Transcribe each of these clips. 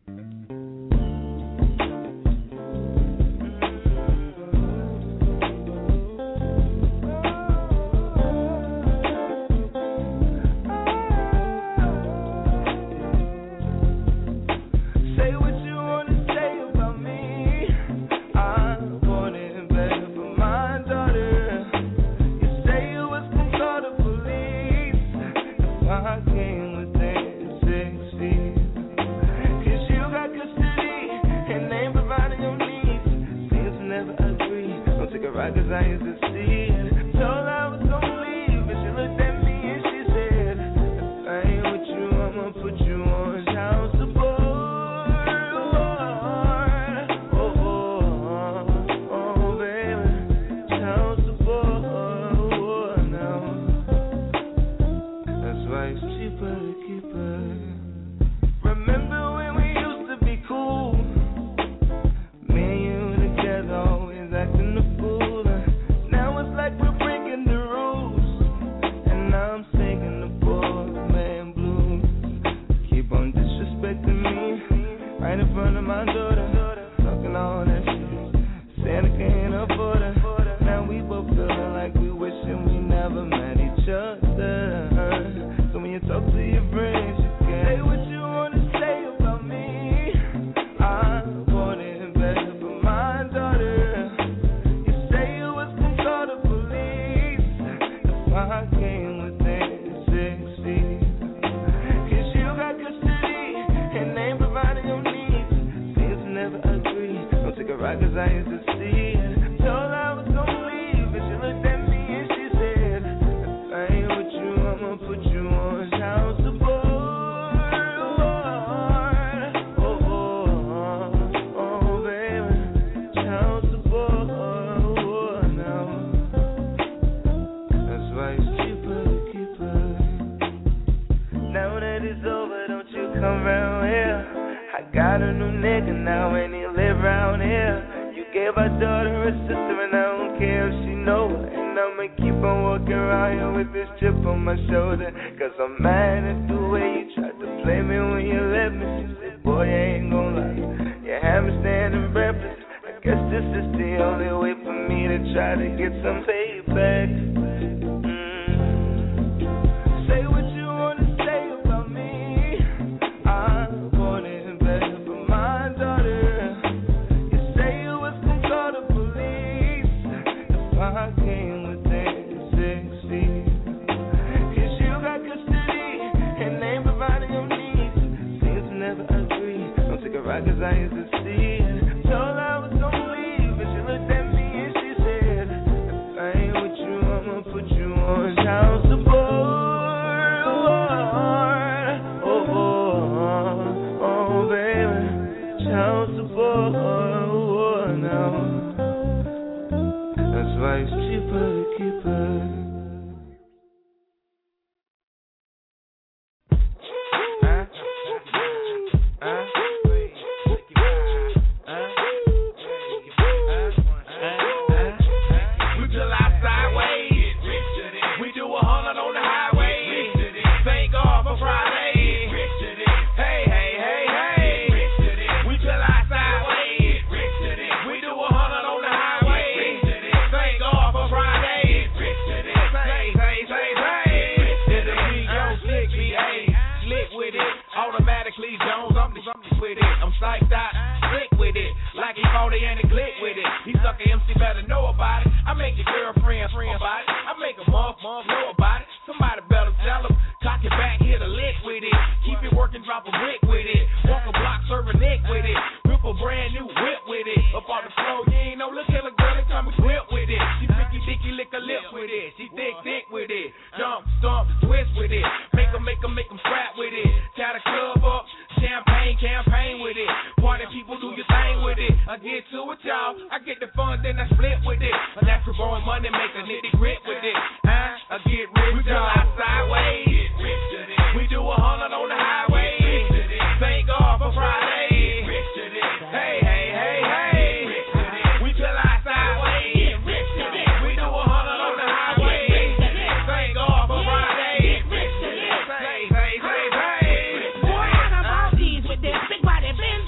Body blend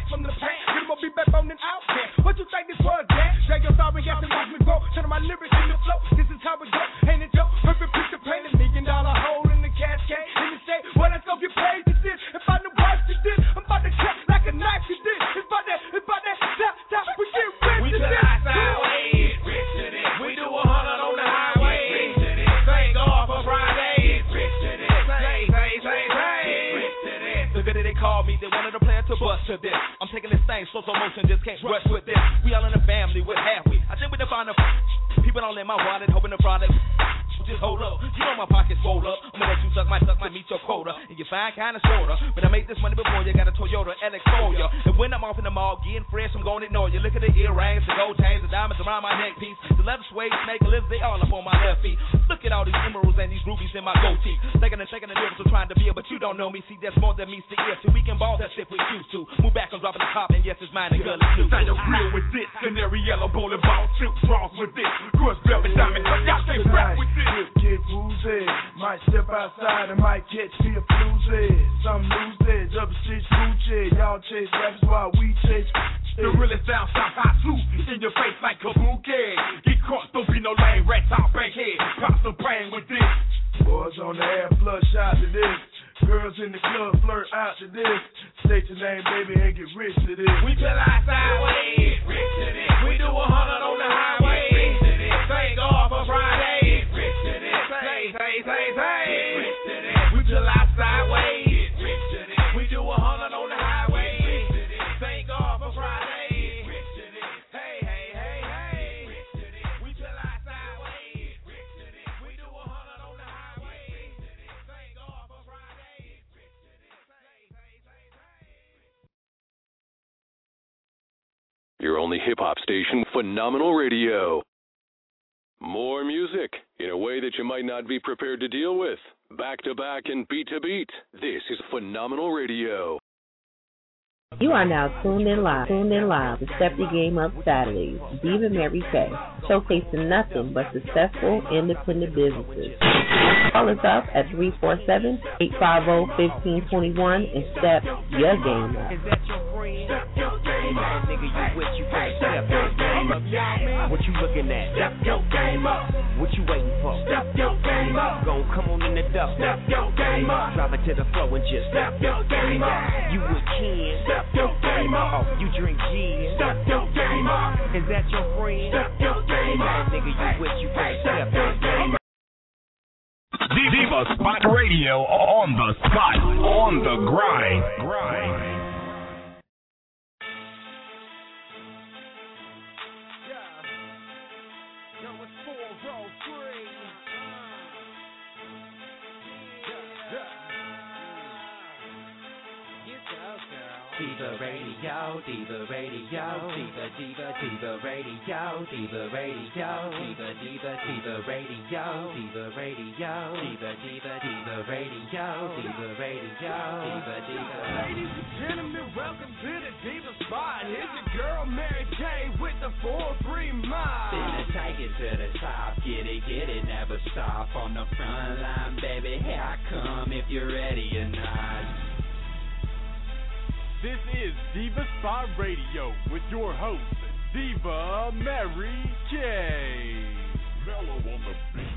back from the past. You gon' be back on and out there. What you think this was, Dad? Drag your sorry ass and watch me grow. Turn my lyrics in the flow. This is how it go. Ain't it dope? Perfect picture paint, $1 million hole in the cascade. And you say, well, let's go get paid to this. If I knew what you did, I'm about to cut like a knife you did. It's about that, top, we get rich. We to the highway, rich to this. We do 100 on the highway, rich to this. Thank God for Friday, rich to this. Say, rich to this. The video they called me, they wanted a plan to bust to this. I'm taking this thing slow motion, just can't rush with this. We all in the family, what have we? I think we define the people don't let my wallet, hoping the product. Just hold up, you know my pocket's roll up. I'ma let you suck my meet your quota. And you find kinda sorta, but I made this money before you got a Toyota LX for ya. And when I'm off in the mall, getting fresh, I'm gonna ignore you. Look at the earrings, the gold chains, the diamonds around my neck piece, the leather suede, snake, and lizards, they all up on my left feet. Look at all these emeralds and these rubies in my goatee. Taking the lyrics I'm trying to be, but you don't know me. See, that's more than meets the ear. So we can ball that shit we used to. Move back, I'm dropping the top, and yes, it's mine and girl, it's new. Sign your grill with this, canary yellow, bowling ball, silk draws with this, crust velvet diamond, y'all say rap with this. Get woozy, might step outside and might catch me a floozy. Some lose it, double stitch Gucci. Y'all chase raps while we chase. The realest down south, high too, in your face like kabuki. Get caught, don't be no lame rat top bankhead. Pop some brain with this. Boys on the air, flush out to this. Girls in the club flirt out to this. State your name, baby, and get rich to this. We tell our sideways, rich to this. We do 100 on the highway, rich to this. Thank God for Friday, rich to this. Say, rich to this. We tell our sideways, rich to this. We do 100 on the highway, rich to this. Thank God for Friday, rich to this. Hey, rich to this. We tell our sideways, rich to this. We do 100 on the highway, rich to this. Thank God for Friday, rich to this. Your only hip-hop station, Phenomenal Radio. More music in a way that you might not be prepared to deal with. Back to back and beat to beat. This is Phenomenal Radio. You are now tuned in live to Step Your Game Up Saturdays. Diva Mary Kay, showcasing nothing but successful independent businesses. Call us up at 347-850-1521 and step your game up. Is that your friend? Nigga, you with you can't step your game up. What you looking at? Step your game up. What you waiting for? Step your game up. Gon' come on in the duff. Step your game up. Drop it to the floor and just step your game up. You with Ken? Step your game up. Oh, you drink gin? Step your game up. Is that your friend? Step your game up. Nigga, you with you can't step your game up. Diva Spot Radio, on the spot, on the grind. Diva Radio, Diva Radio, Diva Radio, Diva Radio, Diva Radio, Diva Radio, Diva Radio, Diva Radio, Ladies and gentlemen, welcome to the Diva Spot. Here's your girl Mary Kay with the 4-3 mile. Finna take it to the top, get it, never stop on the front line, baby. Here I come if you're ready or not. This is Diva Spot Radio with your host, Diva Mary Kay. Mellow on the beat.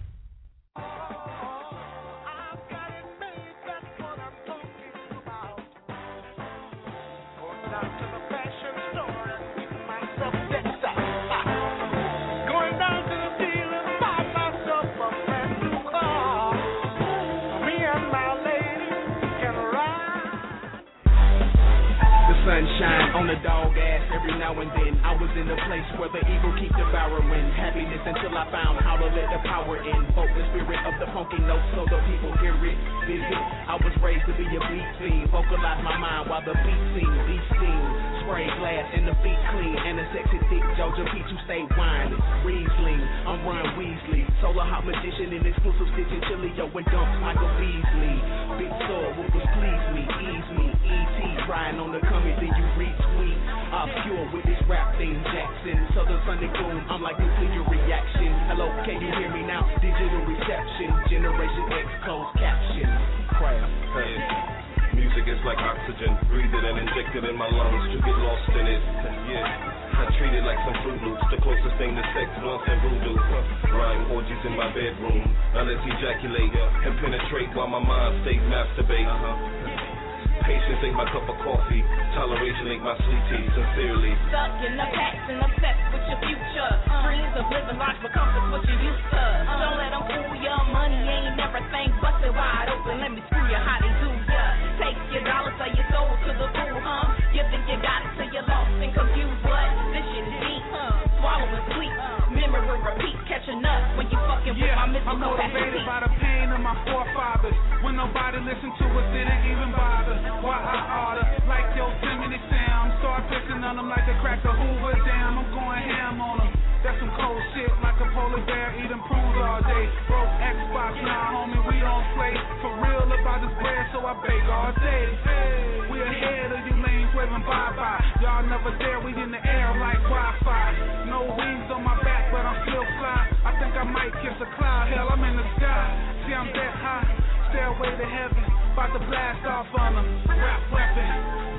Sunshine on the dog ass every now and then. I was in a place where the eagle keep devouring happiness until I found how to let the power in. Folk the spirit of the funky notes so the people hear it. Visit. I was raised to be a beat fiend. Vocalize my mind while the beat steam. Spray glass and the feet clean. And a sexy thick Georgia peach who stay whining. Riesling, I'm Ron Weasley. Solar hot magician and exclusive stitching Chilio and dumps Michael Beasley. Big sword whoopers please me, ease me. E.T. riding on the coming, then you retweet. Obscure with this rap thing, Jackson. Southern Sunday boom, I'm like nuclear reaction. Hello, can you hear me now? Digital reception, Generation X closed caption. Craft, music music, it's like oxygen. Breathe it and inject it in my lungs to get lost in it. Yeah, I treat it like some Fruit Loops, the closest thing to sex, once and voodoo. Rhyme orgies in my bedroom. Now let's ejaculate and penetrate while my mind stays masturbate. Patience ain't my cup of coffee. Toleration ain't my sweet tea, sincerely. Stuck in the past and obsessed with your future. Dreams of living life become what you used to. Don't let them fool ya. Money ain't everything. Bust it wide open. Let me screw you how they do ya. Take your dollar, sell your soul to the fool, huh? You think you got it till you're lost and confused. What? This shit is deep, swallowing sweet. Memory repeat, catching up when you fucking with my mystical. I'm motivated by the pain of my forefathers. When nobody listened to us, didn't even bother. Why I order like Yosemite Sam. Start pissing on them like a cracker Hoover Dam. I'm going ham on them. That's some cold shit like a polar bear eating prunes all day. Broke Xbox, nah homie, we don't play for real about this bread, so I bake all day. We ahead of you lanes waving bye-bye. Y'all never there, we in the air like Wi-Fi. No wings on my back, but I'm still fly. I think I might kiss a cloud, hell, I'm in the sky. See, I'm that high, stairway to heaven. About to blast off on them. Rap weapon,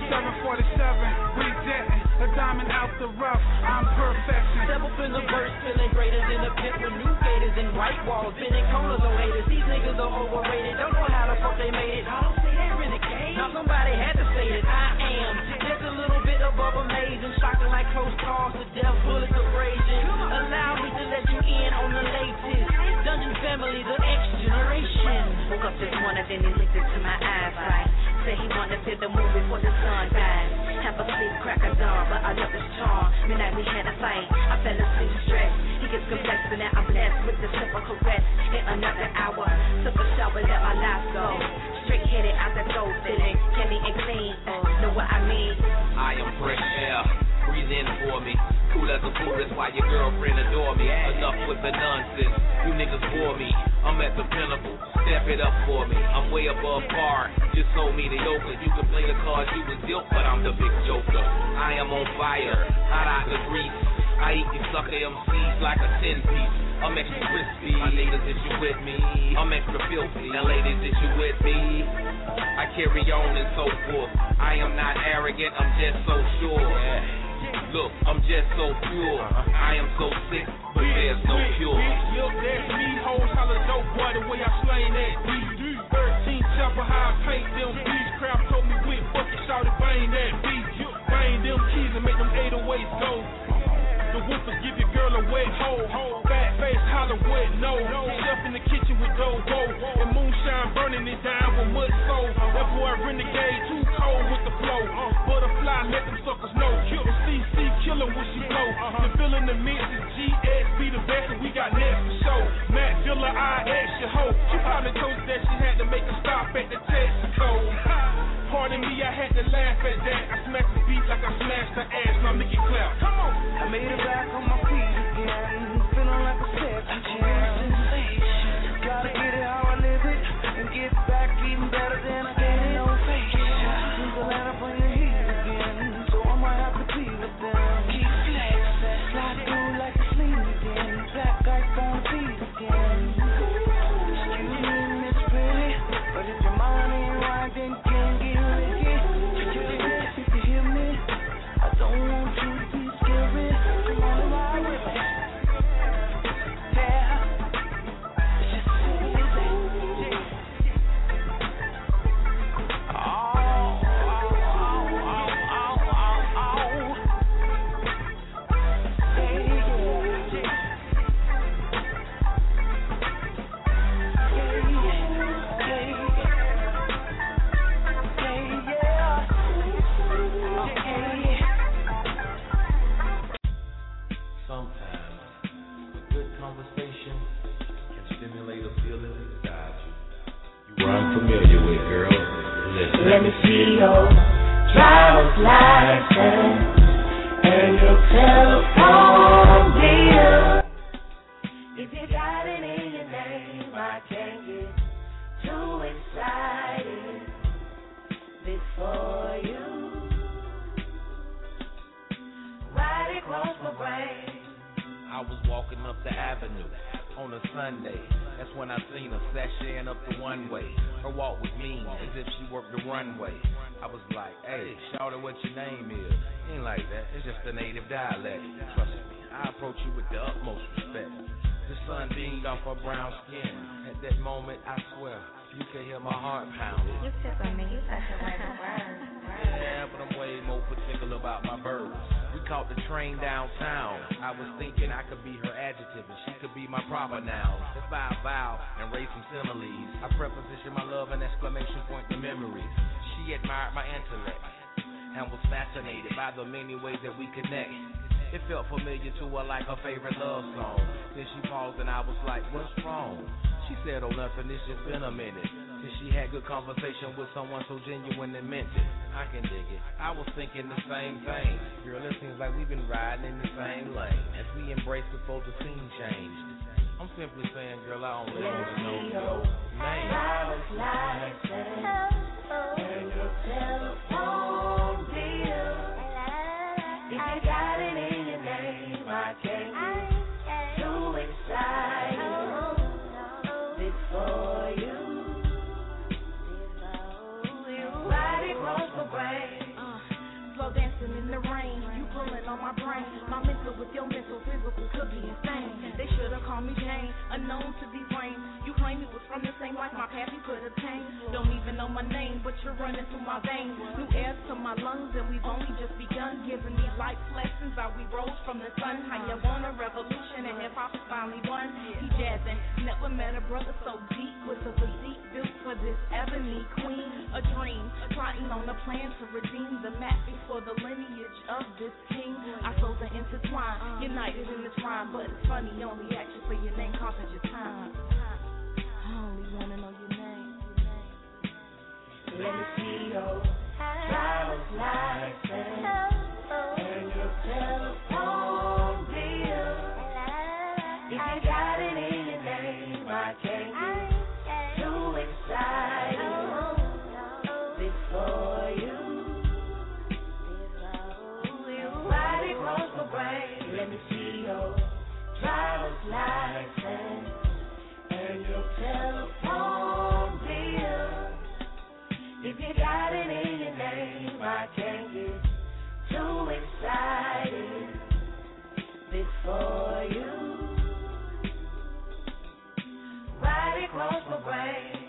747, we jetting. A diamond out the rough, I'm perfection. Step up in the verse, feeling greater than a pit with new gators and white walls. Spinning corners on haters, these niggas are overrated. Don't know how the fuck they made it. I don't say they renegade. Now somebody had to say that I am just a little bit above amazing. Shocking like close calls to death, bullets abrasion. Allow me to let you in on the latest. Dungeon family, the X generation. Woke up this morning, then he looked into my eyes like said he wanted to see the movie before the sun dies. Have a sleep, crack a dawn, but I love his charm. Midnight we had a fight, I fell asleep stressed. He gets complex, but now I'm blessed with the simple caress. In another hour, took a shower, let my life go. Straight headed out the door, feeling candy and clean. Know what I mean? I am fresh air, breathe in for me. Cool as a fool, that's why your girlfriend adore me. Enough with the nonsense, you niggas bore me. I'm at the pinnacle, step it up for me. I'm way above par, just sold me the yoker. You can play the cards you was dealt, but I'm the big joker. I am on fire, hot out the grease. I eat these sucker MCs like a 10-piece. I'm extra crispy. My niggas, is you with me? I'm extra filthy. Now ladies, is you with me? I carry on and so forth. I am not arrogant, I'm just so sure. Look, I'm just so pure. I am so sick, but there's no cure. Look, that's me, hoes, holla dope boy, the way I slain that beat. 13 chopper, how I paint them beats. Crowd told me with bucket, shouted bang that beat. Bang them keys and make them 808s go. The woofers give your girl a wet hole. Fat face, Hollywood, no. Chef in the kitchen with dough, and moonshine burning it down with mud soul. That boy renegade, too cold with the flow. Butterfly, let them suckers know. The CC killin' when she blow. The feeling the mix is GS, be the best, and we got next for show. Matt Villa, I ask your hoe. She probably told you that she had to make a stop at the Texaco. Pardon me, I had to laugh at that. I smacked the beat like I smashed her ass. Now make it clap. Come on. I made it back on my feet again, feeling like a second chance. Gotta get it how I live it, and get back even better than I did it. No fake. Since the land up on your heat again, so I might have to be with them. Keep flexing, slide through like a sling again. Black ice on the beat again. Excuse me, Miss Pretty, but if your mind ain't right, then you can't get ready. If you hear me, I don't want you to be scary. Come on and ride with me. Yeah. It's just easy. Oh. Sometimes a good conversation can stimulate a feeling inside you. You I'm familiar with, girl. Listen. Let me see your driver's license and your telephone bill. If you got it in your name, I can't get too excited before you. Right across my brain. I was walking up the avenue, on a Sunday. That's when I seen her sashaying up the one way. Her walk was mean, as if she worked the runway. I was like, hey, shawty, what your name is? Ain't like that, it's just a native dialect. Trust me, I approach you with the utmost respect. The sun beamed off her brown skin. At that moment, I swear, you could hear my heart pounding. You tickle me, you such a little bird. Yeah, but I'm way more particular about my birds. We caught the train downtown. I was thinking I could be her adjective and she could be my proper noun. If I vow and raise some similes, I preposition my love and exclamation point to memory. She admired my intellect and was fascinated by the many ways that we connect. It felt familiar to her like her favorite love song. Then she paused and I was like, what's wrong? She said, oh nothing, it's just been a minute since she had good conversation with someone so genuine and meant it. I can dig it. I was thinking the same thing. Girl, it seems like we've been riding in the same lane as we embraced before the scene changed. I'm simply saying, girl, I only want to know your name. Driver's license and your telephone bill. If you got it in your name, I can't get too excited. It's for you. Ride it across the brain. Slow dancing in the rain, you pulling on my brain. My mental with your mental, physical could be insane. They should have called me Jane, unknown to be framed. You claim it was from the same life my path you could obtain. Don't even know my name, but you're running through my veins. New air to my lungs, and we've only just begun. Giving me life lessons, how we rose from the sun. How you want a revolution, and hip-hop is finally won. He jazzing, never met a brother so deep. With a physique built for this ebony queen. A dream, plotting on a plan to redeem the map for the lineage of this king. Our souls are intertwined, united in this rhyme. But it's funny, you only ask you for your name, costing your time. I only wanna know your name. Let me see your driver's license and your telephone bill. If you got it in your name, I can't get too excited. It's for you. Right across the brain. Let me see your driver's license and your telephone bill. If you got it in your name, I can't get too excited. This for you. Right across my brain.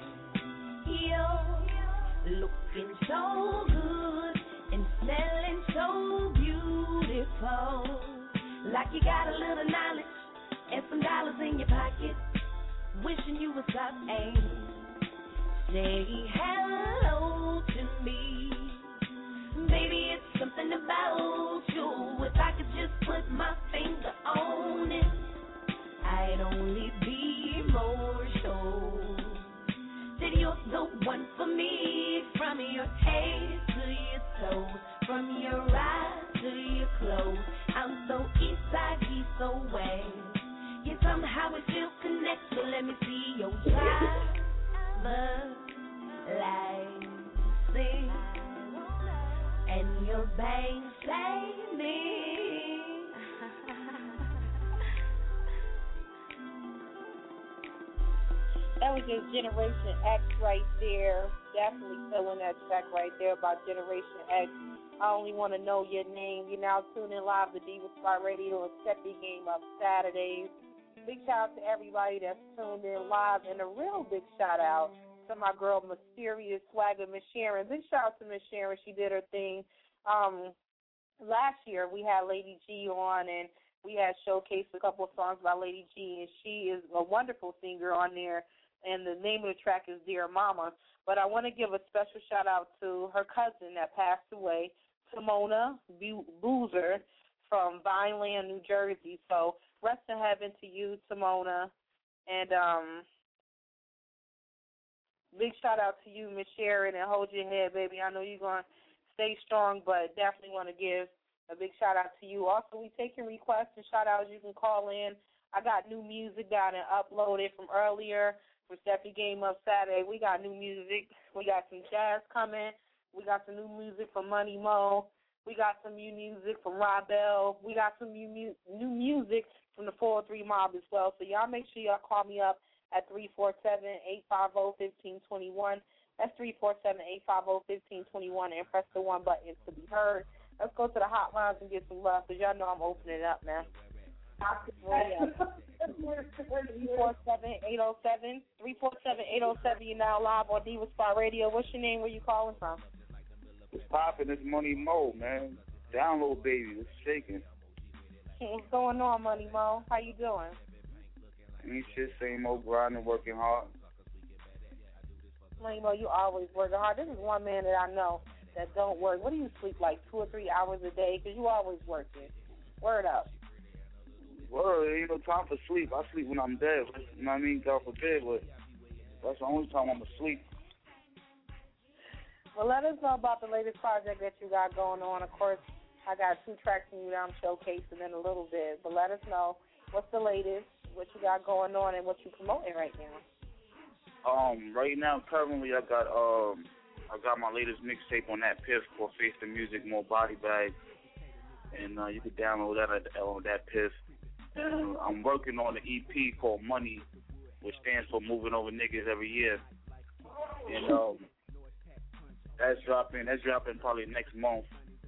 You're looking so good and smelling so beautiful. Like you got a little knowledge and some dollars in your pocket. Wishing you would stop and say hello to me. Baby, it's something about you. If I could just put my finger on it, I'd only be more sure that you're the one for me. From your head to your toes, from your eyes to your clothes. I'm so east side, east so west. Yeah, somehow we still connect. So let me see your driver's license and your bank statement. That was just Generation X right there. Definitely feeling that track right there about Generation X. I only want to know your name. You're now tuning live to Diva Spot Radio and Step Your Game Up Saturdays. Big shout out to everybody that's tuned in live, and a real big shout out to my girl Mysterious Swagger, Miss Sharon. Big shout out to Miss Sharon. She did her thing. Last year we had Lady G on, and we had showcased a couple of songs by Lady G, and she is a wonderful singer on there. And the name of the track is Dear Mama. But I want to give a special shout-out to her cousin that passed away, Simona Boozer from Vineland, New Jersey. So rest in heaven to you, Simona. And big shout-out to you, Miss Sharon, and hold your head, baby. I know you're going to stay strong, but definitely want to give a big shout-out to you. Also, we taking requests and shout-outs. You can call in. I got new music down and uploaded from earlier. For Step Your Game Up Saturday, we got new music. We got some jazz coming. We got some new music from Money Mo. We got some new music from Rob Bell. We got some new music from the 403 Mob as well. So y'all make sure y'all call me up at 347-850-1521. That's 347-850-1521 and press the 1 button to be heard. Let's go to the hotlines and get some love because y'all know I'm opening it up now. 347-807. 347-807. You're now live on Diva Spot Radio. What's your name? Where you calling from? It's popping. It's Money Mo, man. Download, baby. It's shaking. What's going on, Money Mo? How you doing? Ain't shit, same old grinding, working hard. Money Mo, you always working hard. This is one man that I know that don't work. What do you sleep, like 2 or 3 hours a day? Because you always working. Word up. Well, there ain't no time for sleep. I sleep when I'm dead. You know what I mean? God forbid, but that's the only time I'm asleep. Well, let us know about the latest project that you got going on. Of course, I got 2 tracks from you that I'm showcasing in a little bit. But let us know what's the latest, what you got going on, and what you promoting right now. Right now, currently, I got my latest mixtape on that Piff called Face the Music, More Body Bag. And you can download that on that Piff. I'm working on an EP called Money, which stands for Moving Over Niggas Every Year. And that's dropping probably next month.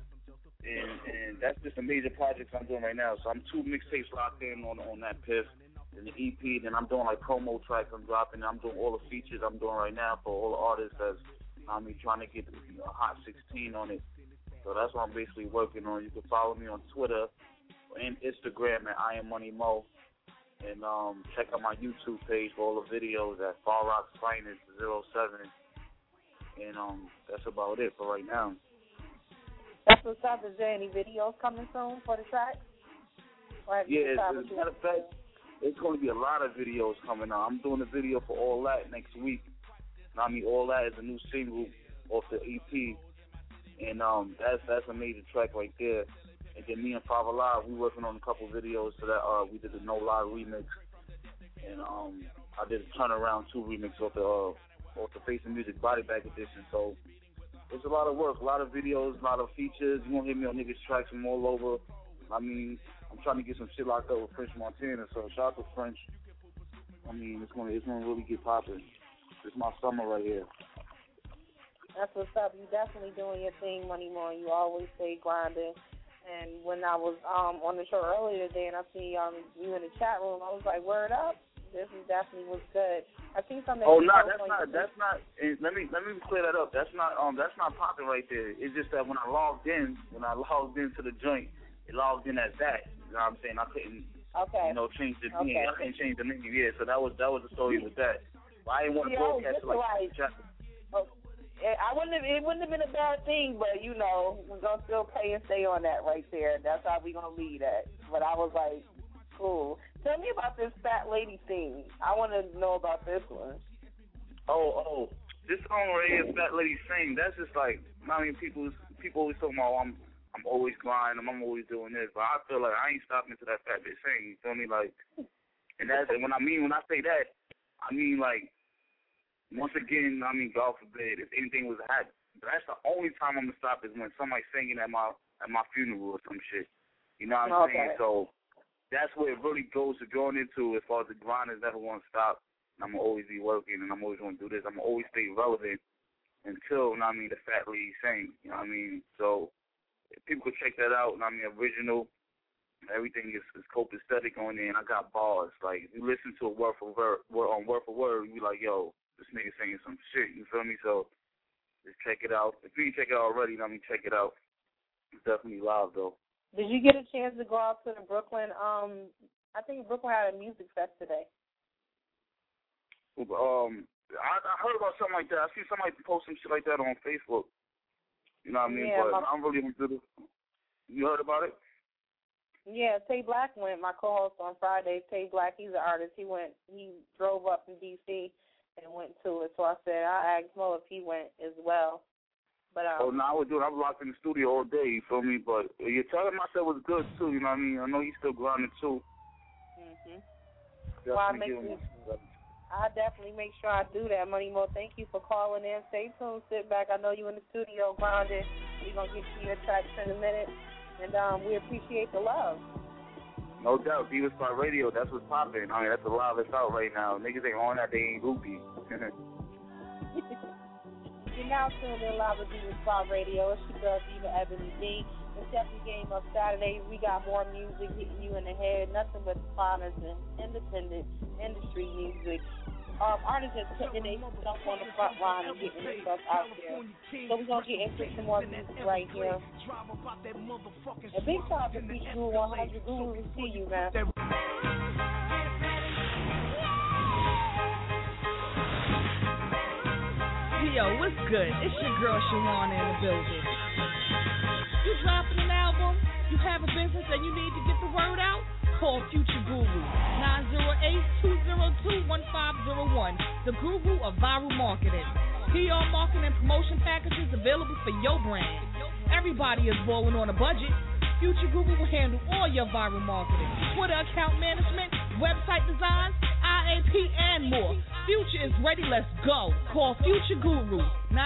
And that's just a major project I'm doing right now. So I'm 2 mixtapes locked in on that Piff and the EP. Then I'm doing like promo tracks I'm dropping. I'm doing all the features I'm doing right now for all the artists that's trying to get a Hot 16 on it. So that's what I'm basically working on. You can follow me on Twitter and Instagram at I Am Money Mo. And check out my YouTube page for all the videos at Far Rock's Finest 07. And that's about it for right now. That's what's up. Is there any videos coming soon for the track? Yeah, as a matter of fact, there's going to be a lot of videos coming out. I'm doing a video for All That next week. All That is a new single off the EP. And that's a major track right there. And then me and Five Alive, we working on a couple videos so that we did the No Lie remix. And I did a Turnaround 2 remix off the Face the Music Body Bag edition. So it's a lot of work, a lot of videos, a lot of features. You won't hear me on niggas tracks from all over. I'm trying to get some shit locked up with French Montana. So shout out to French. It's gonna really get popping. It's my summer right here. That's what's up. You definitely doing your thing, Money Mo. You always stay grinding. And when I was on the show earlier today and I see you in the chat room, I was like, word up. This definitely was good. I think something. Oh no, that's not. Let me clear that up. That's not popping right there. It's just that when I logged into the joint, it logged in as that. You know what I'm saying? I couldn't. Okay. Change the name. I couldn't change the name. Yeah, so that was the story with that. But I didn't want to broadcast it like. It wouldn't have been a bad thing, but we're gonna still pay and stay on that right there. That's how we're gonna lead that. But I was like, cool. Tell me about this fat lady thing. I want to know about this one. Oh, this song right here, Fat Lady Sing. That's just like, people always talking about I'm always grinding, I'm always doing this, but I feel like I ain't stopping to that Fat Bitch Sing. You feel me? Like, and when I say that, I mean like, once again, God forbid, if anything was to happen. That's the only time I'm gonna stop is when somebody's singing at my funeral or some shit. You know what I'm saying? So that's where it really goes to going into as far as the grind is never going to stop. I'm going to always be working and I'm always going to do this. I'm going to always stay relevant until, the Fat Lady Sing. You know what I mean? So if people could check that out. Original. Everything is copacetic on there and I got bars. Like, if you listen to it word for word, you be like, yo, this nigga singing some shit. You feel me? So just check it out. If you didn't check it out already, check it out. It's definitely live, though. Did you get a chance to go out to the Brooklyn? I think Brooklyn had a music fest today. I heard about something like that. I see somebody post some shit like that on Facebook. You know what I mean? Yeah, but I'm really into it. You heard about it? Yeah, Tay Black went. My co-host on Friday, Tay Black, he's an artist. He drove up from D.C. and went to it. So I said I asked Mo if he went as well. But I was locked in the studio all day, you feel me? But you're telling me I said it was good, too, you know what I mean? I know he's still grinding, too. Mm-hmm. Well, I'll definitely make sure I do that, Money Mo. Thank you for calling in. Stay tuned, sit back. I know you in the studio grinding. We're going to get to your tracks in a minute. And we appreciate the love. No doubt. Diva Spot Radio, that's what's popping. I mean, that's the live that's out right now. Niggas ain't on that, they ain't goopy. You're now tuned in live with Diva Spot Radio. It's your girl, Diva Ebony D. The Stephanie Game Up Saturday. We got more music hitting you in the head. Nothing but finest and independent industry music. Artists are putting their stuff on the front line and getting their stuff out there. So we're going to get into some more music right here. A big shout out to Beach Guru 100. Guru, we see you, man. Yo, what's good? It's your girl Shawana in the building. You dropping an album, you have a business and you need to get the word out? Call Future Guru, 908-202-1501, the guru of viral marketing. PR marketing and promotion packages available for your brand. Everybody is balling on a budget. Future Guru will handle all your viral marketing, Twitter account management, website design, IAP, and more. Future is ready. Let's go. Call Future Guru,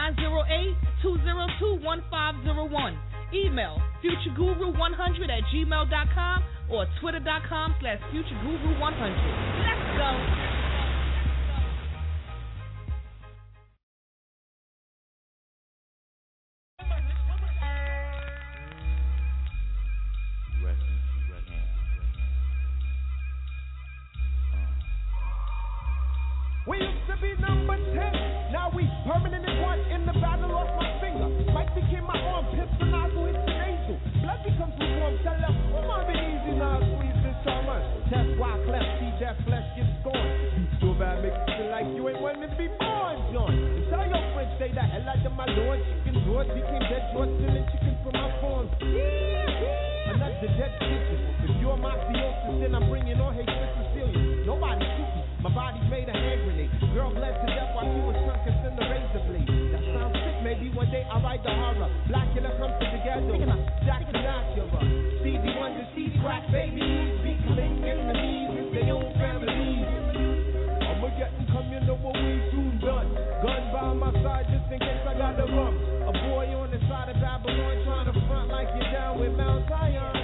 908-202-1501. Email futureguru100@gmail.com or twitter.com/futureguru100. Let's go. We used to be number 10, now we permanent at one. In the battle, lost my finger. Mike became my arm, pistol nozzle, it's an angel. Blood becomes lukewarm, tell them, I'll be easy now, squeeze this summer. That's why cleft, see that flesh gets scorned. You so bad, make you feel like you ain't wanting to be born, John. And tell your friends, say the hell out of my lord. Chicken George became dead George, stealing chicken from my farm. Another dead kitchen. If you're mafiosis, then I'm bringing on hate to Sicilian. Nobody shooting. My body's made a hand grenade. Girl bled to death while she was sunk in the razor blade. That sounds sick. Maybe one day I'll write the horror. Blackula comes together. Jack Sinatra. Stevie Wonder, she's crack babies. Be killing enemies with their own families. I'ma get and come, you know what we soon done. Gun by my side just in case I got the rum. A boy on the side of Babylon trying to front like you're down with Mount Zion.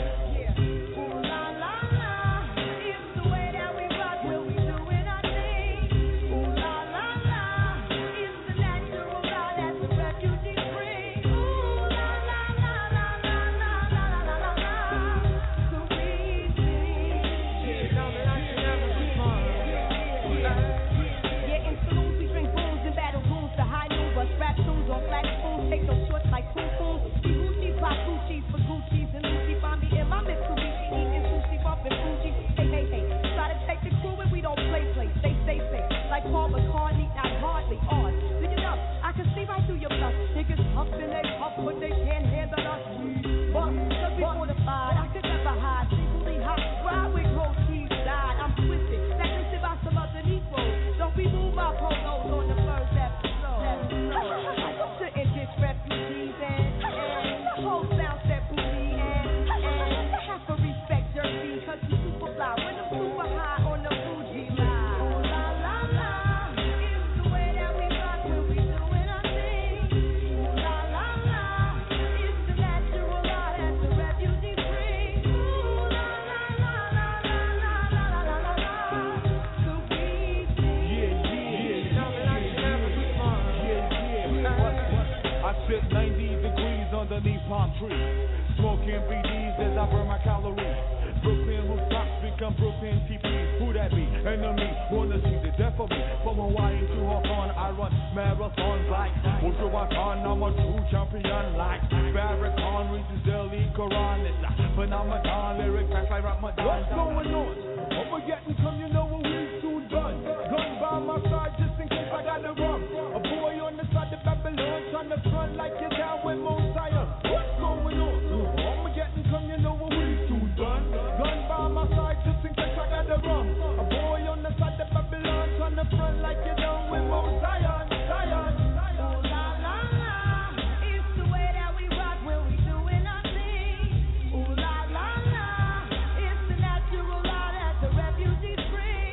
Free.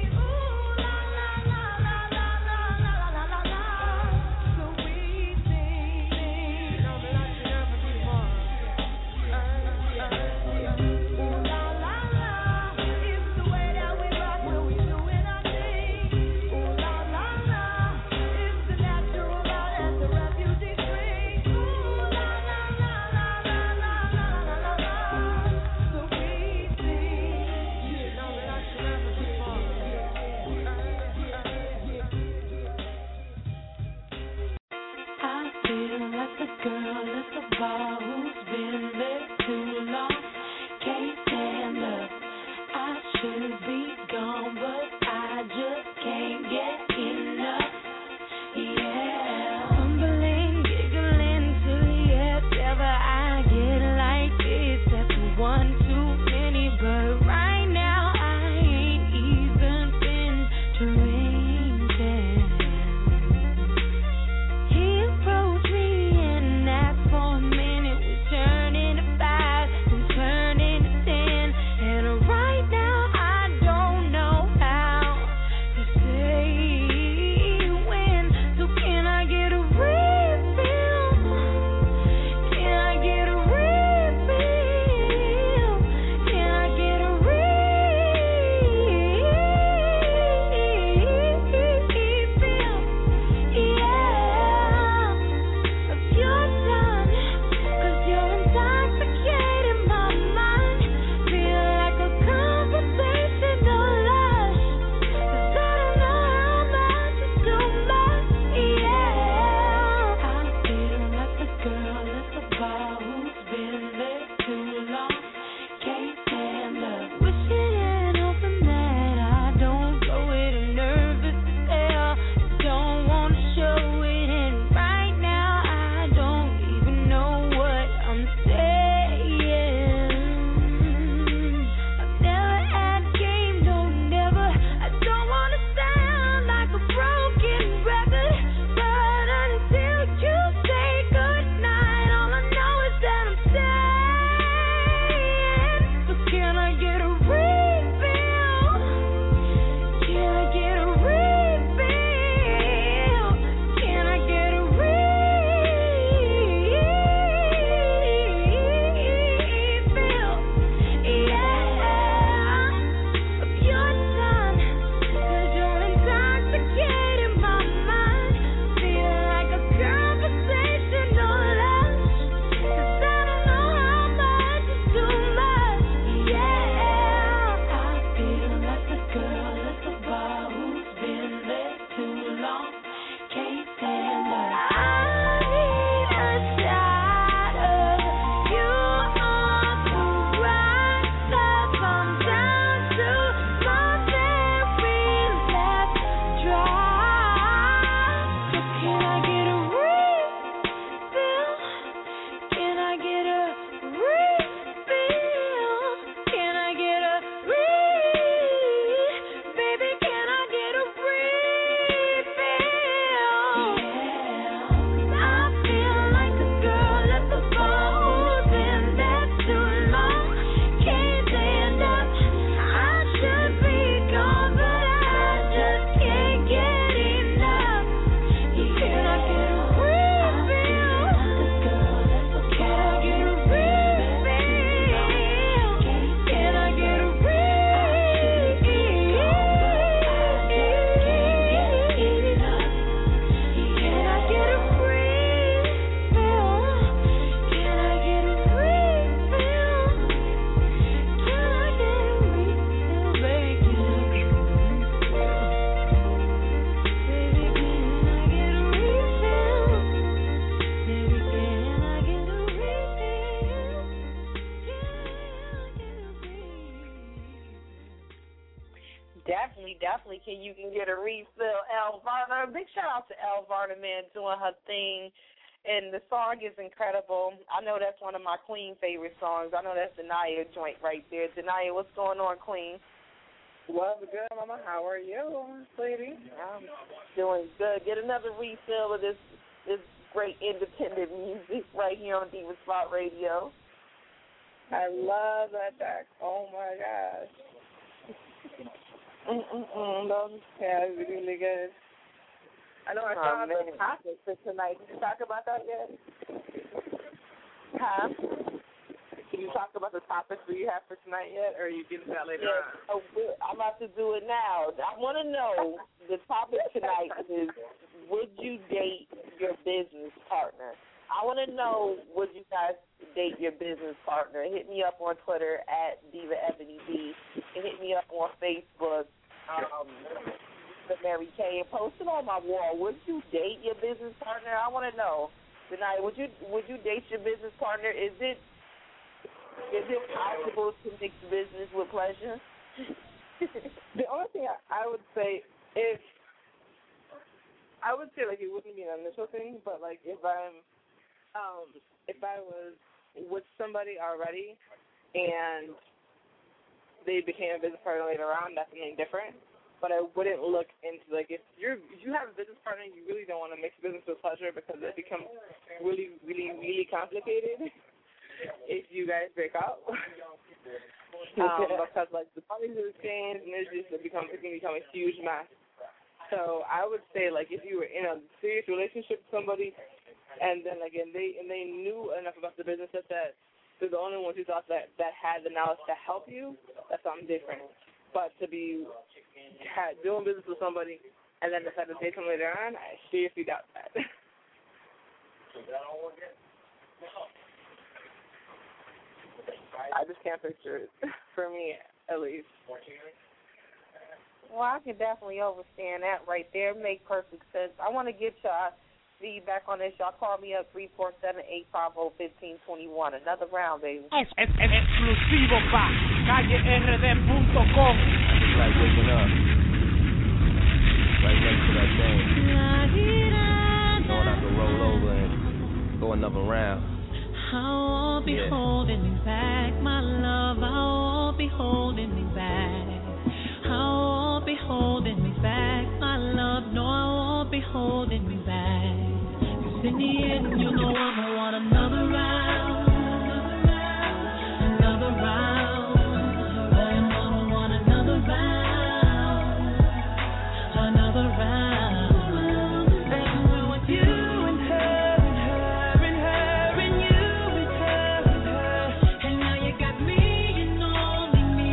definitely you can get a refill. Elle Varner, big shout out to Elle Varner, man, doing her thing. And the song is incredible. I know that's one of my Queen favorite songs. I know that's Denia joint right there. Denia, what's going on, Queen? What's good, Mama? How are you, sweetie? I'm doing good. Get another refill of this great independent music right here on Diva Spot Radio. I love that track. Oh, my gosh. Yeah, it's really good. I know I saw the topic for tonight. Did you talk about that yet? Huh? Can you talk about the topics that you have for tonight yet, or are you getting that later on? Oh, I'm about to do it now. I want to know, the topic tonight is, would you date your business partner? I want to know, would you guys date your business partner? Hit me up on Twitter at Diva Ebony B, and hit me up on Facebook, the Mary Kay, and post it on my wall. Would you date your business partner? I want to know. Tonight, would you date your business partner? Is it possible to mix business with pleasure? The only thing I would say is, like, it wouldn't be an initial thing, but like if I was with somebody already and they became a business partner later on, that's something different. But I wouldn't look into, like, if you have a business partner, you really don't want to mix business with pleasure because it becomes really, really, really complicated if you guys break up. Because, like, the money's exchange and it can become a huge mess. So I would say, like, if you were in a serious relationship with somebody and then, like, and they knew enough about the business that they're the only ones who thought that had the knowledge to help you, that's something different. But to be doing business with somebody and then decide to date them later on, I seriously doubt that. I just can't picture it, for me at least. Well, I can definitely understand that right there. Make perfect sense. I want to get y'all feedback on this. Y'all call me up 347-850-1521. Another round, baby. Exclusivo pa callerd.com. Like waking up. Right next to that thing. Knowing I can roll over and go another round. I won't be holding me back, my love. I won't be holding me back. I won't be holding me back, my love. No, I won't be holding me back. 'Cause in the end, you know I'ma want another round, another round. I'ma want another round, another round. And with you and her and her and her and you and her and her, and now you got me and only me.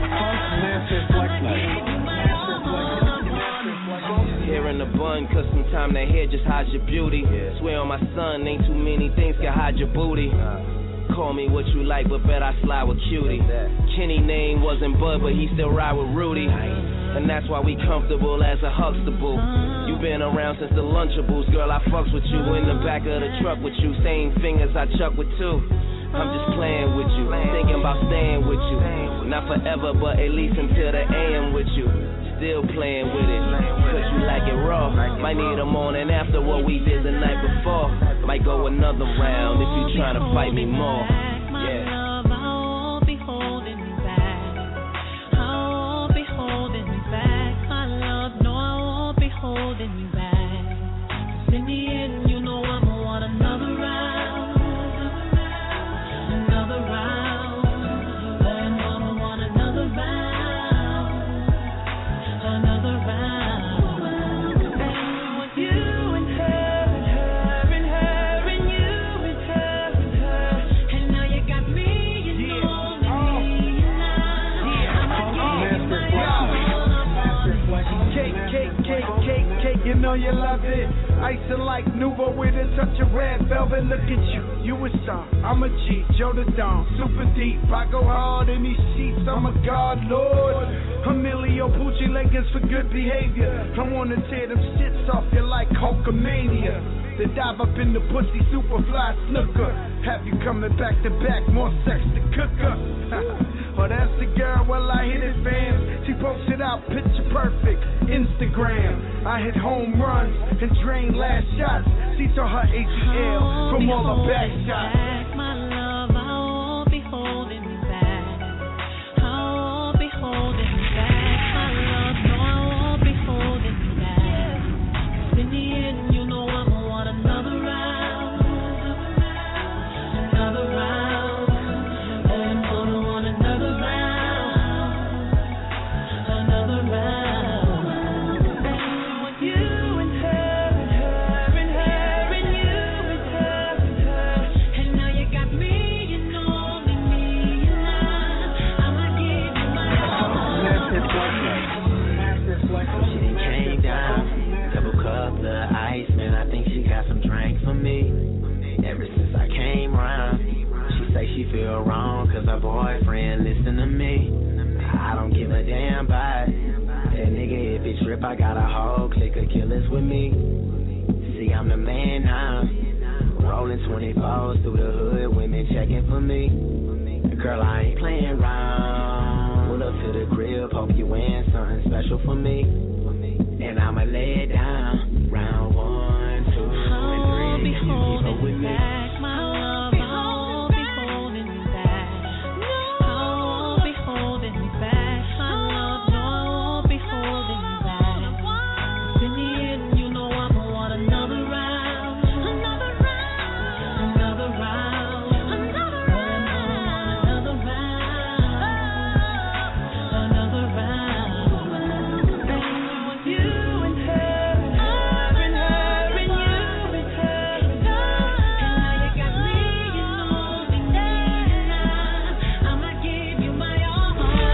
Hair in the bun, cause sometimes that hair just hides your beauty. Swear on my son, ain't too many things can hide your booty. Call me what you like, but bet I slide with Cutie. Kenny name wasn't Bud, but he still ride with Rudy. And that's why we comfortable as a Huxtable. You been around since the Lunchables, girl, I fucks with you. In the back of the truck with you, same fingers I chuck with too. I'm just playing with you, thinking about staying with you. Not forever, but at least until the AM with you. Still playing with it, cause you like it raw. Might need a morning after what we did the night before. Might go another round if you tryna fight me more. Yeah. Holding me back. In the end, you know I'ma want another round, another round. And I'ma want another round, another round. And with you and her and her and her and you and her and her, and now you got me and only me. Cake, you know you love it. Icing like Nouveau with a touch of red velvet. Look at you, you a star, I'm a G, Joe the Don, super deep. I go hard in these sheets, I'm a god, Lord. Emilio Pucci leggings for good behavior. I wanna tear them shits off you like Hulkamania. To dive up in the pussy, super fly snooker. Have you coming back to back, more sex to cook up. Oh, that's the girl, well I hit it, fam. She posted out picture perfect Instagram. I hit home runs and drained last shots. See to her ACL from all the back shots. My love, I won't be holding back. I won't be holding back. My love, no, I won't be holding back. In the end, you know I'ma want another round. Another round. And gonna want another round. Another round. And with you and her and her and her and you and her and her. And now you got me and only me and I'ma give you my all. She done came down, double cup the ice, man. I think she got some drink for me. Ever since I came round, she say she feel wrong, cause her boyfriend listen to me. I don't give a damn about that nigga, if he trip, I got a whole clique of killers with me. See, I'm the man now, rolling 24s through the hood, women checking for me. Girl, I ain't playing around. Pull up to the crib, hope you wearing something special for me. And I'ma lay it down, round 1, 2, and 3. You keep up with me. My love, I won't be holding back. I won't be holding back. My love, no, I won't be holding back. In the end, you know I'ma want another round. Another round. Another round. Another round. Another round. Another round. And with you and her and her and you and her and her. And now you got me and only me and I'ma give you my all.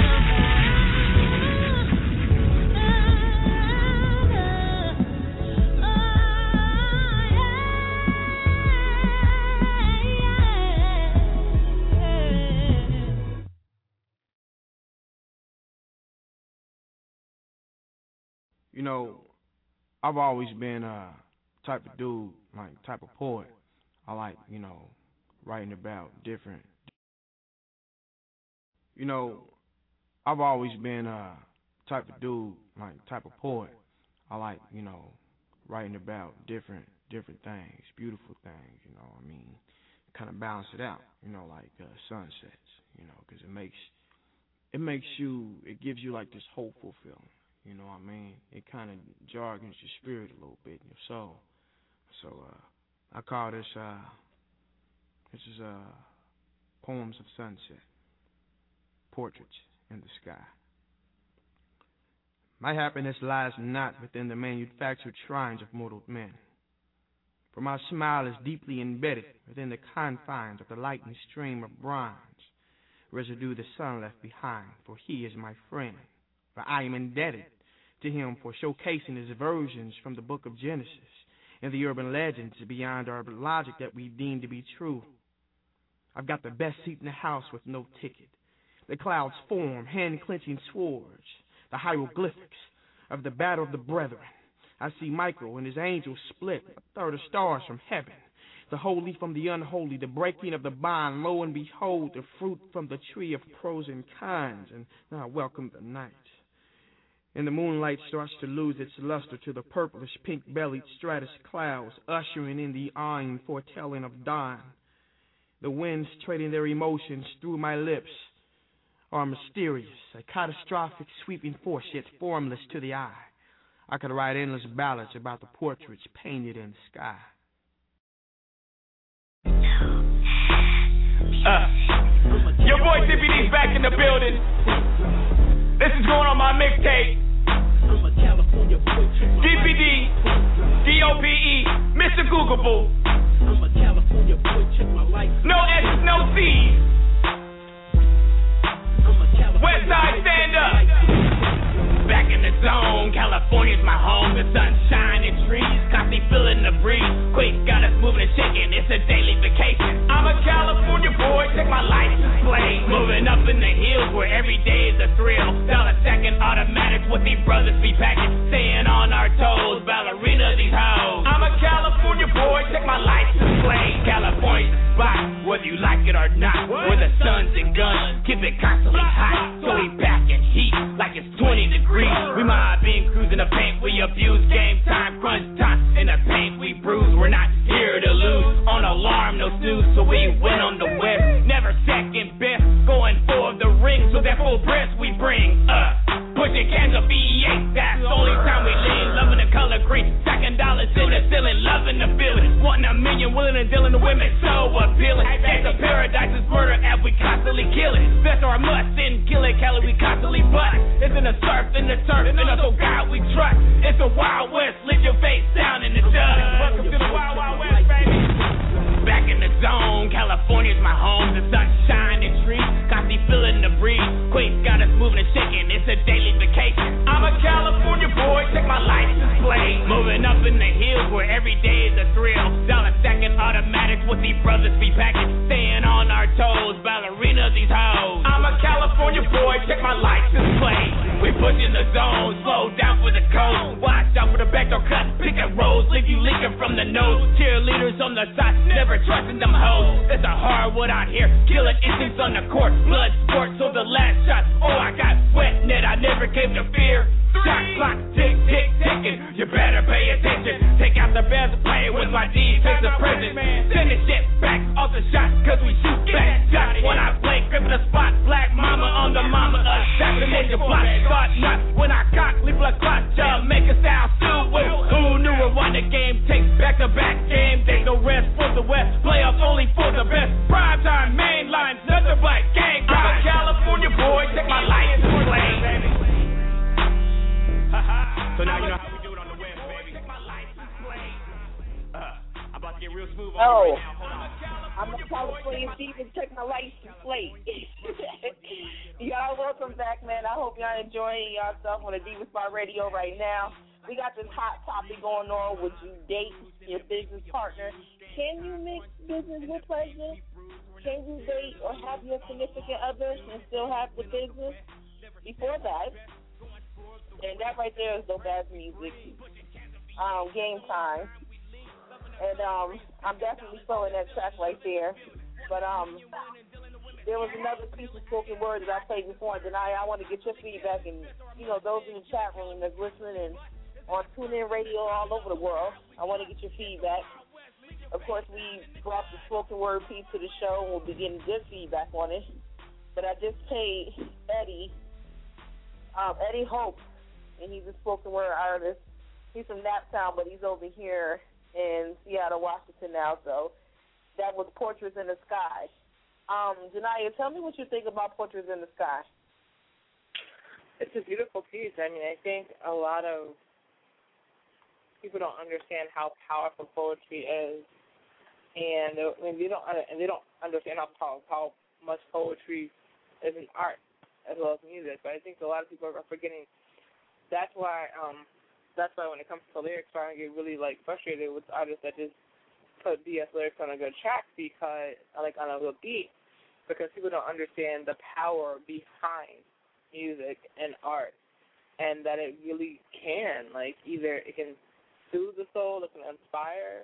You know, I've always been a type of dude, like type of poet. I like, you know, writing about different. You know, I've always been a type of dude, like type of poet. I like, you know, writing about different things, beautiful things. You know, I mean, kind of balance it out. You know, like sunsets. You know, because it gives you like this hopeful feeling. You know what I mean? It kind of jargons your spirit a little bit, your soul. So I call this is Poems of Sunset, Portraits in the Sky. My happiness lies not within the manufactured shrines of mortal men, for my smile is deeply embedded within the confines of the lightning stream of bronze, residue the sun left behind, for he is my friend, for I am indebted to him for showcasing his versions from the book of Genesis and the urban legends beyond our logic that we deem to be true. I've got the best seat in the house with no ticket. The clouds form, hand-clenching swords, the hieroglyphics of the battle of the brethren. I see Michael and his angels split, a third of stars from heaven, the holy from the unholy, the breaking of the bond. Lo and behold, the fruit from the tree of pros and cons, and now welcome the night. And the moonlight starts to lose its luster to the purplish, pink-bellied stratus clouds, ushering in the awing foretelling of dawn. The winds trading their emotions through my lips are mysterious, a catastrophic sweeping force, yet formless to the eye. I could write endless ballads about the portraits painted in the sky. Your boy CPD's back in the building. This is going on my mixtape. DPD, DOPE, Mr. Googleable. I'm a California boy, check my life. No S's, no C's. Westside, stand up. Back in the zone, California's my home. The sunshine and trees, constantly feeling the breeze. Quick, got us moving and shaking, it's a daily vacation. I'm a California boy, check my license plate. Moving up in the hills where every day is a thrill. $1 automatics, what these brothers be packing. Staying on our toes, ballerina these hoes. I'm a California boy, check my license plate. California's the spot, whether you like it or not. Where the sun's and guns keep it constantly hot. So we packing heat like it's 20 degrees. In the paint we abuse, game time, crunch time. In the paint we bruise, we're not here to lose. On alarm, no snooze, so we win on the west. Never second best, going for the ring. So that full breath we bring. Pushing cans of BE8, that's the only time we lean. Loving the color green, stacking dollars in the ceiling, loving the feeling. Wanting $1 million, willing and dealing the women, so appealing. It's a paradise, it's murder, and we constantly kill it. Best or a must, in kill it, Cali, we constantly bust. It's in the surf, in the turf, and also God we trust. It's the Wild West, lift your face down in the dust. Welcome to the Wild Wild West, baby. Back in the zone, California's my home. The sun shining trees, constantly feeling the breeze. Quakes got us moving and shaking, it's a daily vacation. I'm a California boy, check my license plate. Moving up in the hills where every day is a thrill. Dollar stacking automatics with these brothers be packing. Staying on our toes, ballerina these hoes. I'm a California boy, check my license plate. We pushing the zone, slow down for the code. Watch out for the backdoor cut, pick and rolls, leave you leaking from the nose. Cheerleaders on the side, never trusting them hoes. It's a hardwood out here, killing instincts on the court. Blood sport, so the last shot. Oh, I got wet net, I never came to fear. Shot clock, tick, tick, ticking. You better pay attention. Take out the best, play with my D's, take the prison. Send the shit back off the shot, cause we shoot back shots. When I play, gripping the spot. Black mama on the mama, assassination plot. Thought not when I cock, leave a clot. Jamaica style stew. Who knew it won the game? Take back-to-back game. Take no rest for the West. Playoffs only for the best. Prime time, main line, nothing but gang. I'm a California boy, take my license plate. So now you know how we do it on the West, baby. I'm about to get real smooth on right now. I'm a California Stevens, check my license plate. Y'all, welcome back, man. I hope y'all enjoying yourself on the Divas Bar Radio right now. We got this hot topic going on. Would you date your business partner? Can you mix business with pleasure? Can you date or have your significant other and still have the business? Before that, and that right there is dope ass music. Game time. And I'm definitely throwing that track right there. But there was another piece of spoken word that I played before, and I want to get your feedback, and those in the chat room that's listening and on TuneIn Radio all over the world. I want to get your feedback. Of course, we brought the spoken word piece to the show, and we'll be getting good feedback on it. But I just paid Eddie Hope, and he's a spoken word artist. He's from Naptown, but he's over here in Seattle, Washington now. So that was Portraits in the Sky. Janaya, tell me what you think about Portraits in the Sky. It's a beautiful piece. I mean, I think a lot of people don't understand how powerful poetry is, and they don't understand how much poetry is an art as well as music. But I think a lot of people are forgetting. That's why when it comes to lyrics, I get really frustrated with artists that just put BS lyrics on a good track because on a real beat, because people don't understand the power behind music and art, and that it really can either it can soothe the soul, it can inspire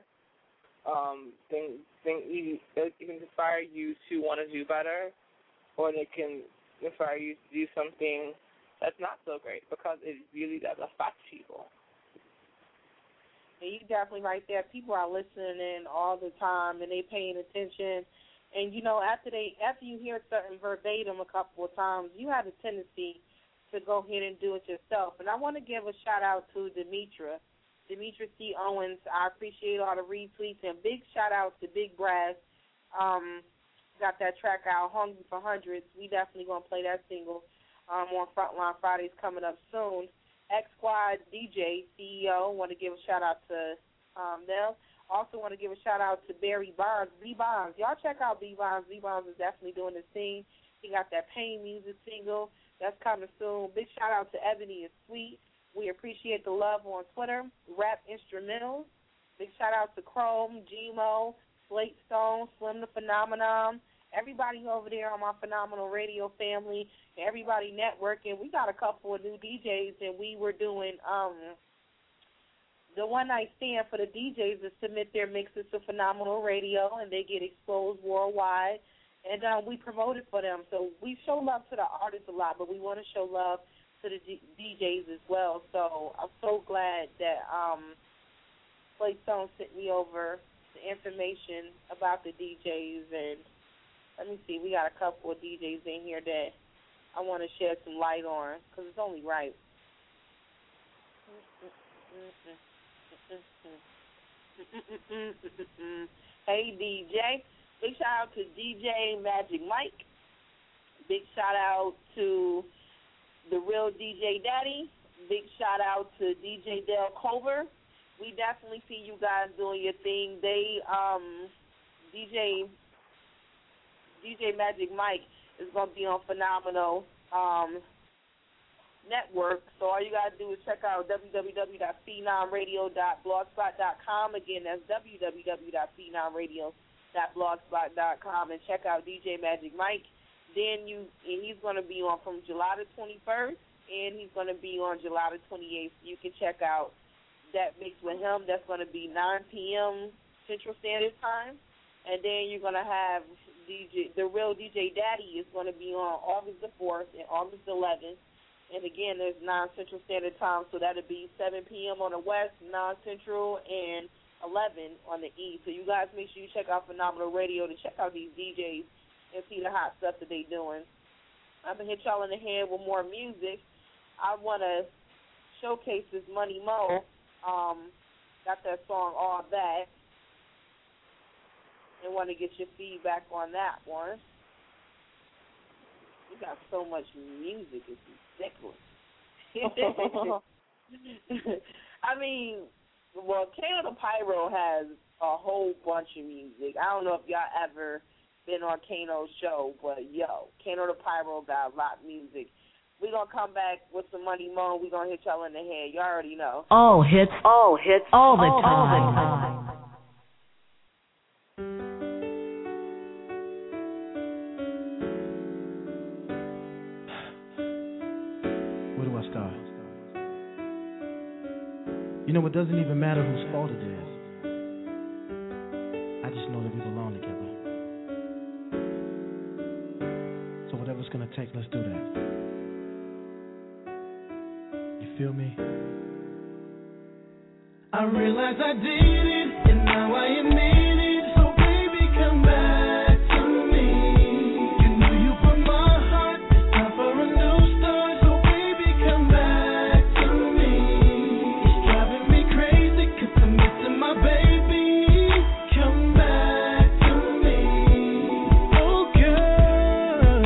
it can inspire you to want to do better, or it can inspire you to do something that's not so great, because it really does affect people. And you're definitely right there. People are listening in all the time, and they paying attention. And after you hear something verbatim a couple of times, you have a tendency to go ahead and do it yourself. And I want to give a shout out to Demetra C. Owens. I appreciate all the retweets, and big shout out to Big Brass. Got that track out, Hungry for Hundreds. We definitely gonna play that single on Frontline Fridays coming up soon. X Squad DJ CEO, want to give a shout out to them. Also want to give a shout out to Barry Bonds, B Bonds. Y'all check out B Bonds. B Bonds is definitely doing his thing. He got that Pain music single that's coming soon. Big shout out to Ebony and Sweet. We appreciate the love on Twitter. Rap Instrumentals. Big shout out to Chrome, Gmo, Slate Stone, Slim the Phenomenon. Everybody over there on my Phenomenal Radio family, everybody networking. We got a couple of new DJs, and we were doing the one night stand for the DJs to submit their mixes to Phenomenal Radio, and they get exposed worldwide. And we promote it for them. So we show love to the artists a lot, but we want to show love to the DJs as well. So I'm so glad that Playstone sent me over the information about the DJs. And let me see, we got a couple of DJs in here that I want to shed some light on because it's only right. Hey, DJ. Big shout out to DJ Magic Mike. Big shout out to The Real DJ Daddy. Big shout out to DJ Del Culver. We definitely see you guys doing your thing. They, DJ Magic Mike is going to be on Phenomenal Network. So all you got to do is check out www.phenomradio.blogspot.com. Again, that's www.phenomradio.blogspot.com, and check out DJ Magic Mike. Then he's going to be on from July the 21st, and he's going to be on July the 28th. You can check out that mix with him. That's going to be 9 p.m. Central Standard Time. And then you're going to have The Real DJ Daddy is going to be on August the 4th and August the 11th. And again, there's 9 Central Standard Time, so that'll be 7 p.m. on the West, 9 Central, and 11 on the East. So you guys make sure you check out Phenomenal Radio to check out these DJs and see the hot stuff that they doing. I'm going to hit y'all in the head with more music. I want to showcase this Money Mo. Got that song All That. And want to get your feedback on that one. We got so much music, it's ridiculous. I mean, well, Kano the Pyro has a whole bunch of music. I don't know if y'all ever been on Kano's show, but yo, Kano the Pyro got a lot of music. We're going to come back with some Money Mo. We're going to hit y'all in the head. You already know. All hits, all the time. Where do I start? You know, it doesn't even matter whose fault it is. I just know that we belong together. So whatever it's going to take, let's do that. You feel me? I realize I did it, and now I admit it. So baby, come back to me. You know you put my heart. It's time for a new start. So baby, come back to me. It's driving me crazy 'cause I'm missing my baby. Come back to me. Oh girl,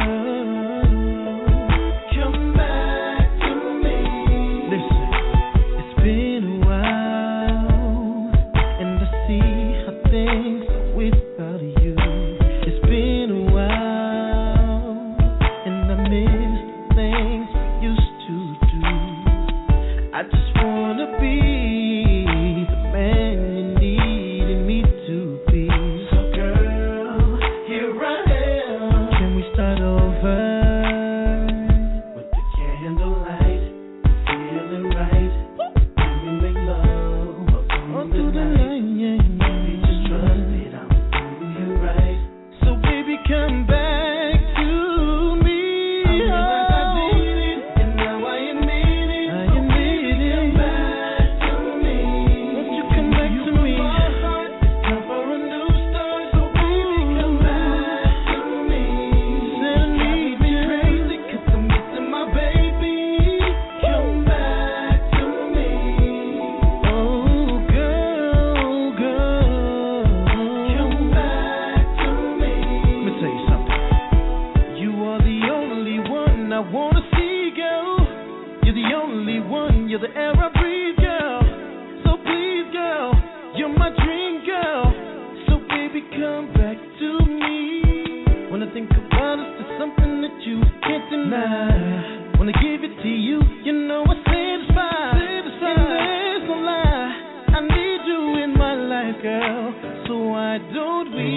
come back to me. Listen, it's been a while, and I see how things are without you. It's been a while, and I miss the things we used to do. I just wanna be the man you needed me to be. So girl, here I am. Can we start over? With the candlelight, feeling right. Can we make love up On through through the the night? line, yeah. Baby, just trust it, I'll do you right. So baby, come back to me. I realize I did it, and now I admit it. I So admit baby, it. come back to me. Won't you come back to me? My heart, it's time for a new start. So baby, come back to me. Said I need Me you. crazy 'cause I'm missing my baby. Come back to me. Oh, girl, girl. Come back to me. Let me tell you something. You are the only one I wanna see, girl. You're the only one. You're the air I breathe, girl. So please, girl, you're my dream, girl. So baby, come back to me. When I think about us, there's something that you can't deny. When I give it to you, you know I satisfy. And there's no lie, I need you in my life, girl. So why don't we?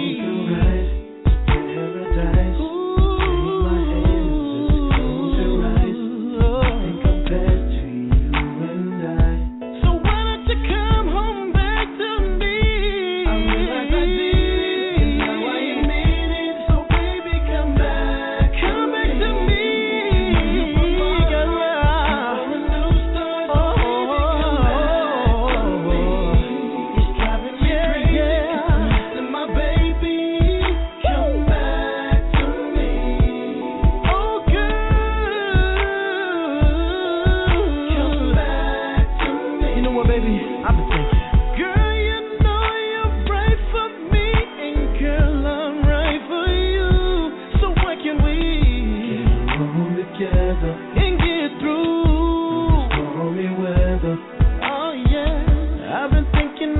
Paradise. Take my hand, just close your eyes. Think I'm back to you and I. So why don't you come home back to me? I realize I did it, and now I admit it. So baby, come back. Come back to me. You put my baby, I've been thinking. Girl, you know you're right for me, and girl, I'm right for you. So why can't we get along together and get through this stormy weather? Oh yeah, I've been thinking,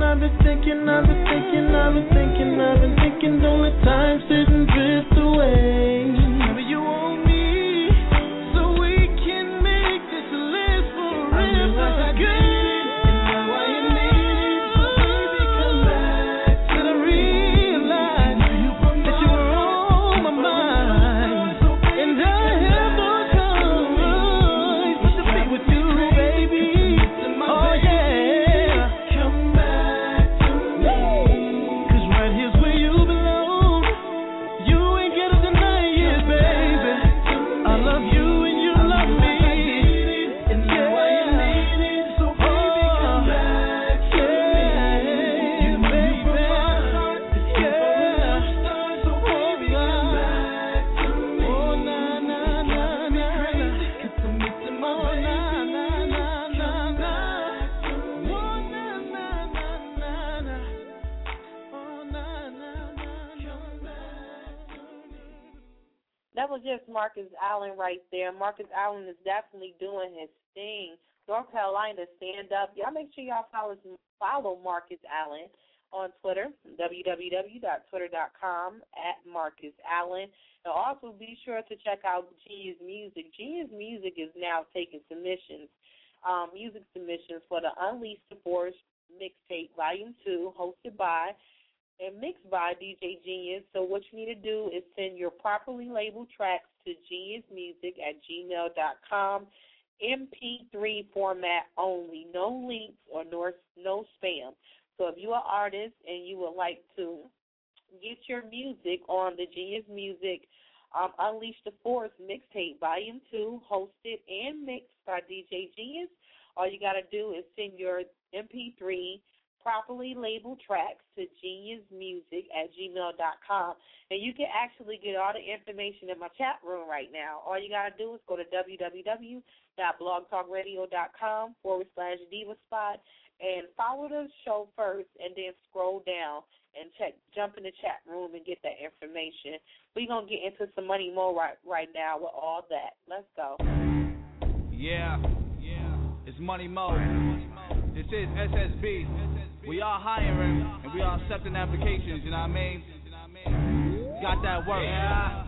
don't let time sit and drift away. Maybe you want me, so we can make this last forever. Good, and now I need it, so baby come back. Till I realize that you were on my mind, and I have no choice but to be with you, baby. Oh yeah, come back to me, 'cause right here's where you belong. You ain't gotta deny it, baby. I love you and you love me, and now I need it, so baby come back to me. You baby, yeah. So baby come back to me. Oh na na na na, 'cause I'm missing my na na na na na. Oh na na na na na. Oh na na na na. That was just Marcus Allen right there. Marcus Allen is definitely doing his thing. North Carolina, stand up. Y'all make sure y'all follow Marcus Allen on Twitter, www.twitter.com @MarcusAllen. And also be sure to check out Genius Music. Genius Music is now taking submissions, music submissions for the Unleash the Force mixtape, Volume 2, hosted by and mixed by DJ Genius. So what you need to do is send your properly labeled tracks to geniusmusic@gmail.com, MP3 format only, no links or no spam. So if you're an artist and you would like to get your music on the Genius Music Unleash the Force mixtape, Volume 2, hosted and mixed by DJ Genius, all you got to do is send your MP3 properly labeled tracks to geniusmusic@gmail.com. And you can actually get all the information in my chat room right now. All you got to do is go to www.blogtalkradio.com/divaspot and follow the show first, and then scroll down and jump in the chat room and get that information. We're going to get into some Money Mo right now with all that. Let's go. Yeah, it's Money Mo. This is SSB. We are hiring and we are accepting applications, you know what I mean? Got that work. Yeah.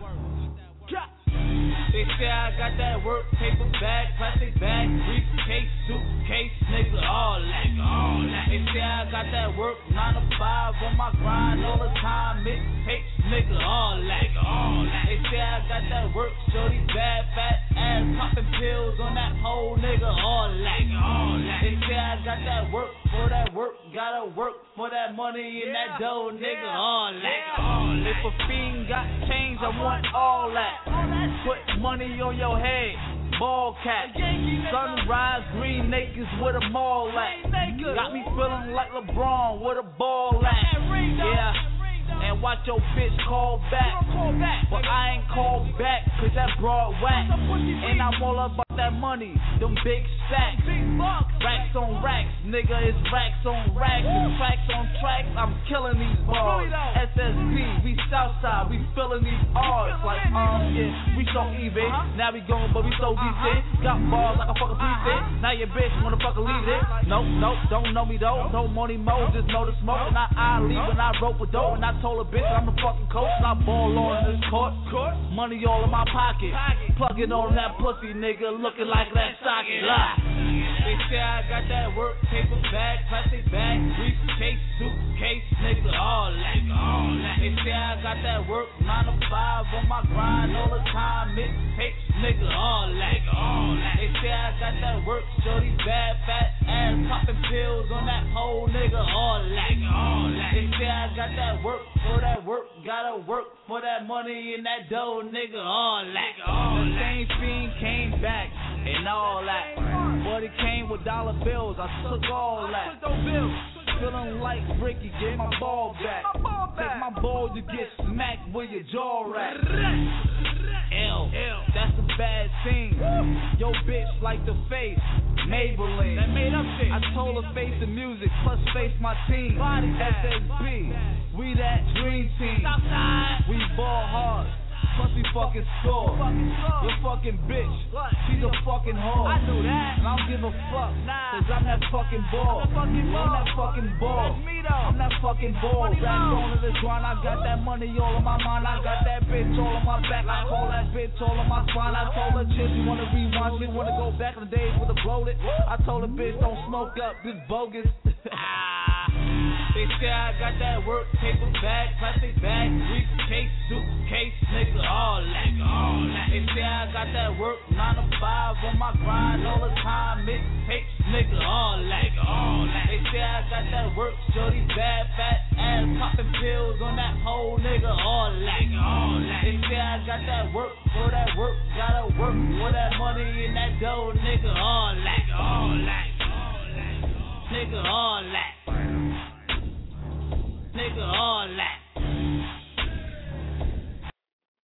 They say I got that work, paper bag, plastic bag, briefcase, suitcase, nigga, all that. They say I got that work, 9 to 5 on my grind all the time, mixtapes, nigga, all that. They say I got that work, shorty bad, fat ass, popping pills on that whole nigga, all that. They say I got that work, for that work, gotta work for that money and that dough, nigga, all that. If a fiend got change, I want all that. Put money on your head, ball cap, sunrise, green acres with a mall at. Got me feeling like LeBron with a ball at. Yeah, and watch your bitch call back, but I ain't called back, cause that broad whack. And I'm all about that money, them big stacks, racks on racks, nigga, it's racks on racks, it's tracks on tracks, I'm killing these bars. SSB, we Southside, we filling these R's like, yeah, we so even, now we going, but we so decent, got bars like a fucking precinct, now your bitch wanna fucking leave it, nope, don't know me though, no Money Mo, just know the smoke, and I leave when I rope with dope, and I told a bitch I'm the fucking coach, and I ball on in this court, money all in my pocket, plugging on that pussy, nigga, looking like that socket, They say I got that work, paper bag, plastic bag, briefcase, suitcase, nigga, all that. They say I got that work, 9 to 5 on my grind all the time, mixtapes, nigga, all that. They say I got that work, shorty bad, fat ass, popping pills on that whole nigga, all that. They say I got that work, for that work, gotta work for that money and that dough, nigga, all that. The same fiend came back and all that, but it came with dollar bills, I took all that. Feeling like Ricky, get my ball back. Take my ball to get smacked with your jaw rack. L. That's a bad scene. Yo, bitch like the face. Maybelline. That made up shit. I told her face the music, plus face my team. SSB. We that dream team. We ball hard. Plus we fucking score. Your fucking bitch, she's a fucking whore. I knew that. And I don't give a fuck, cause I'm that fucking ball. I'm that fucking ball. I'm that fucking ball. Back on to the grind, I got that money all on my mind. I got that bitch all on my back. I call that bitch all on my spine. I told her chick, you wanna rewind, she wanna go back in the days with a bloated. I told her bitch, don't smoke up, this bogus. They say I got that work, paper bag, plastic bag, briefcase, suitcase, nigga, all that. They say I got that work, 9 to 5 on my grind all the time, mixtapes, nigga, all that. They say I got that work, shorty bad, fat ass, popping pills on that whole nigga, all that. They say I got that work, for that work, gotta work for that money in that dough, nigga, all that. Nigga, all that. Nigga, all that.